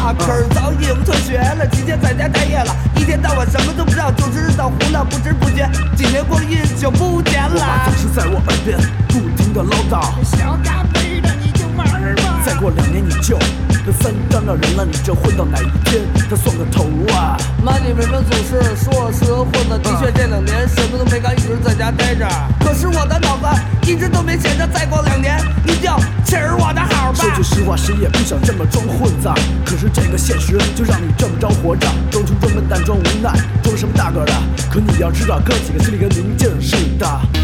了，可是早已经退学了，几天在家待业了，一天到晚什么都不知道，就知道胡闹，不知不觉几年光阴就不见了。 我妈总是在我耳边不停地唠叨， 小嘎贝的你就玩吧， 再过2年你就跟3张的人了，你这混到哪一天他算个头啊？ 妈，你为什么总是说我适合混的？的确这2年什么都没干，一直在家待着。可是我的脑子一直都没闲着，再过2年你就吃我的好吧。 说句实话，谁也不想这么装混子，可是这个现实就让你这么着活着，装穷装笨蛋装无奈，装什么大个的？可你要知道，哥几个心里跟明镜似的。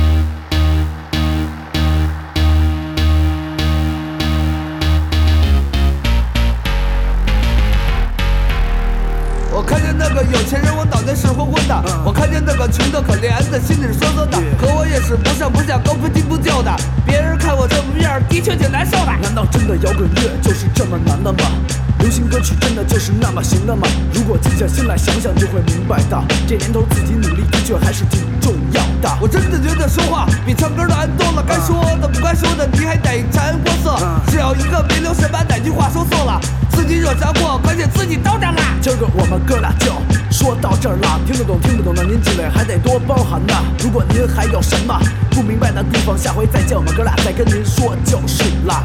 我看见那个有钱人，我脑袋是昏昏的；我看见那个穷的可怜的，心里是酸酸的。可我也是不上不下，高不低不就的。别人看我这模样，的确挺难受的。 难道真的摇滚乐就是这么难的吗？流行歌曲真的就是那么行的吗？如果静下心来想想，就会明白的。这年头自己努力的确还是挺重要的。 我真的觉得说话比唱歌难多了，该说的不该说的，你还得沾光色。只要一个没留神，把哪句话说错了，自己惹着祸，关键自己兜着了。 今儿个我们哥俩就说到这儿了，听得懂听不懂的您几位还得多包涵呐。如果您还有什么不明白的地方，下回再见，我们哥俩再跟您说就是了。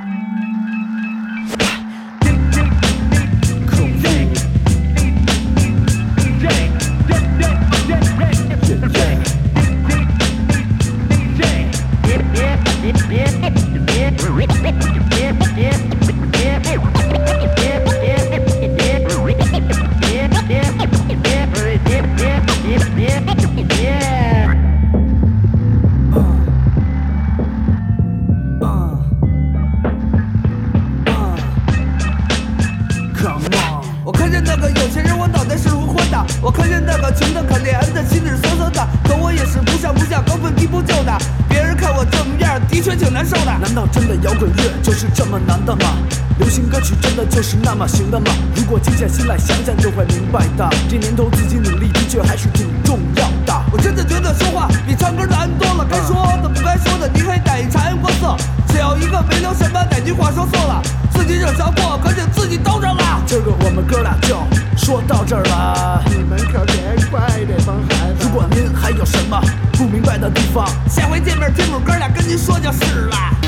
我看见那个有钱人，我脑袋是昏昏的；我看见那个穷的可怜的，心里是酸酸的。可我也是不上不下，高不低不就的。别人看我这模样，的确挺难受的。 难道真的摇滚乐就是这么难的吗？流行歌曲真的就是那么行的吗？如果静下心来想想，就会明白的。这年头自己努力的确还是挺重要的。 我真的觉得说话比唱歌难多了，该说的不该说的，你还得察言观色。只要一个没留神，把哪句话说错了，自己惹着祸，可就自己兜着了。 今儿个我们哥俩就说到这儿了， 你们可别怪这帮孩子。 如果您还有什么不明白的地方， 下回见面听我哥俩跟您说就是了。